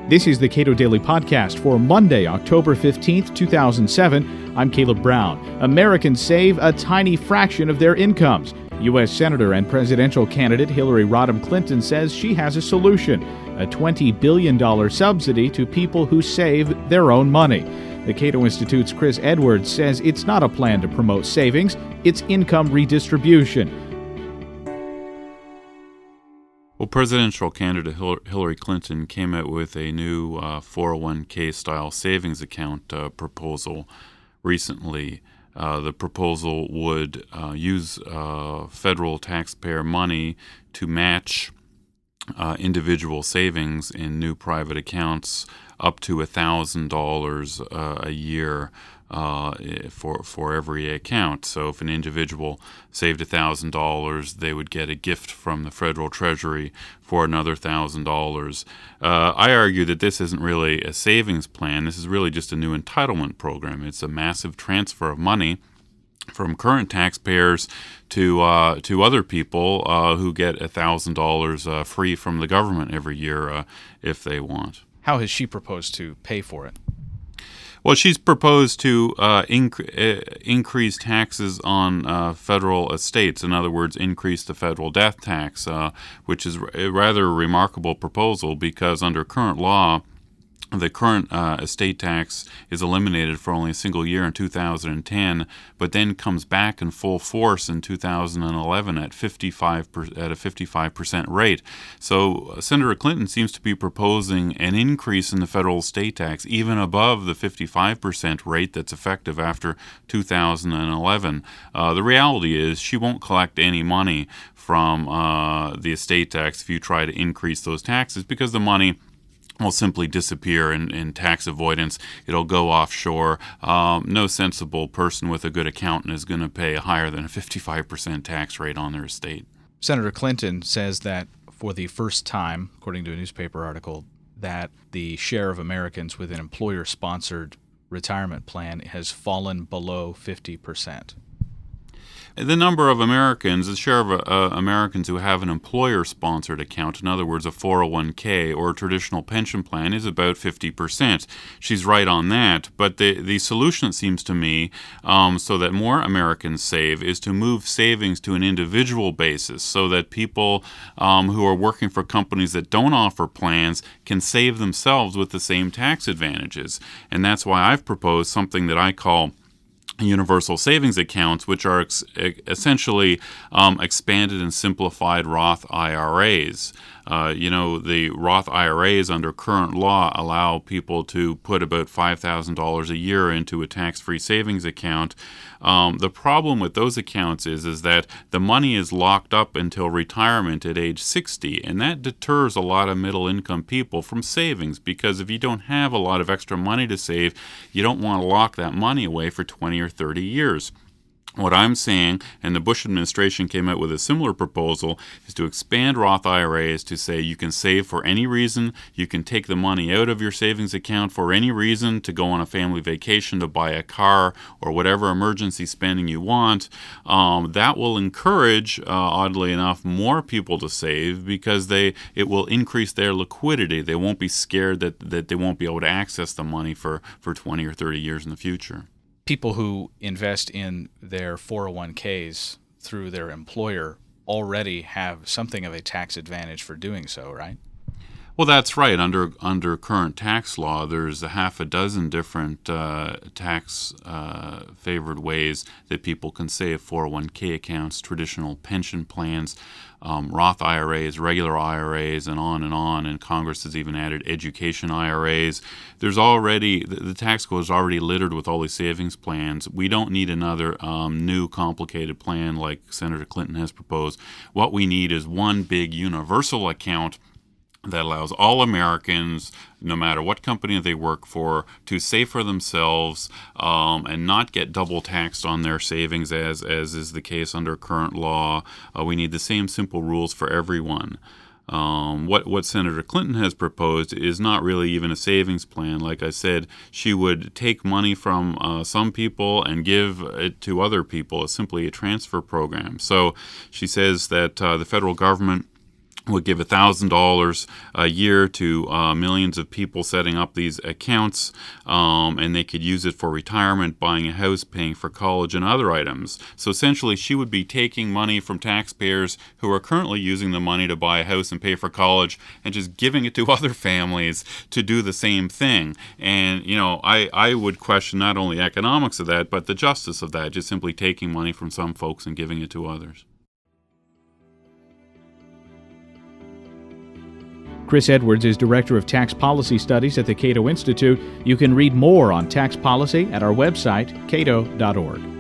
This is the Cato Daily Podcast for Monday, October 15th, 2007. I'm Caleb Brown. Americans save a tiny fraction of their incomes. U.S. Senator and presidential candidate Hillary Rodham Clinton says she has a solution, a $20 billion subsidy to people who save their own money. The Cato Institute's Chris Edwards says it's not a plan to promote savings, it's income redistribution. Well, presidential candidate Hillary Clinton came out with a new 401k-style savings account proposal recently. The proposal would use federal taxpayer money to match individual savings in new private accounts up to $1,000 a year for every account. So if an individual saved $1,000, they would get a gift from the federal treasury for another $1,000. I argue that this isn't really a savings plan. This is really just a new entitlement program. It's a massive transfer of money from current taxpayers to other people who get $1,000 free from the government every year if they want. How has she proposed to pay for it? Well, she's proposed to increase taxes on federal estates. In other words, increase the federal death tax, which is a rather remarkable proposal because under current law, the current estate tax is eliminated for only a single year in 2010, but then comes back in full force in 2011 at a 55% rate. So Senator Clinton seems to be proposing an increase in the federal estate tax even above the 55% rate that's effective after 2011. The reality is she won't collect any money from the estate tax if you try to increase those taxes because the money will simply disappear in tax avoidance. It'll go offshore. No sensible person with a good accountant is going to pay higher than a 55% tax rate on their estate. Senator Clinton says that for the first time, according to a newspaper article, that the share of Americans with an employer-sponsored retirement plan has fallen below 50%. The number of Americans, the share of Americans who have an employer-sponsored account, in other words, a 401k or a traditional pension plan, is about 50%. She's right on that. But the solution, it seems to me, so that more Americans save, is to move savings to an individual basis so that people who are working for companies that don't offer plans can save themselves with the same tax advantages. And that's why I've proposed something that I call universal savings accounts, which are essentially expanded and simplified Roth IRAs. The Roth IRAs under current law allow people to put about $5,000 a year into a tax-free savings account. The problem with those accounts is that the money is locked up until retirement at age 60, and that deters a lot of middle-income people from savings because if you don't have a lot of extra money to save, you don't want to lock that money away for 20 or 30 years. What I'm saying, and the Bush administration came out with a similar proposal, is to expand Roth IRAs to say you can save for any reason, you can take the money out of your savings account for any reason, to go on a family vacation, to buy a car, or whatever emergency spending you want. That will encourage, oddly enough, more people to save because it will increase their liquidity. They won't be scared that they won't be able to access the money for 20 or 30 years in the future. People who invest in their 401ks through their employer already have something of a tax advantage for doing so, right? Well, that's right. Under current tax law, there's a half a dozen different tax-favored ways that people can save: 401k accounts, traditional pension plans, Roth IRAs, regular IRAs, and on and on. And Congress has even added education IRAs. There's already the tax code is already littered with all these savings plans. We don't need another new complicated plan like Senator Clinton has proposed. What we need is one big universal account that allows all Americans, no matter what company they work for, to save for themselves and not get double taxed on their savings as is the case under current law. We need the same simple rules for everyone. What Senator Clinton has proposed is not really even a savings plan. Like I said, she would take money from some people and give it to other people. It's simply a transfer program. So she says that the federal government would give $1,000 a year to millions of people setting up these accounts, and they could use it for retirement, buying a house, paying for college, and other items. So essentially, she would be taking money from taxpayers who are currently using the money to buy a house and pay for college and just giving it to other families to do the same thing. And, I would question not only the economics of that, but the justice of that, just simply taking money from some folks and giving it to others. Chris Edwards is Director of Tax Policy Studies at the Cato Institute. You can read more on tax policy at our website, cato.org.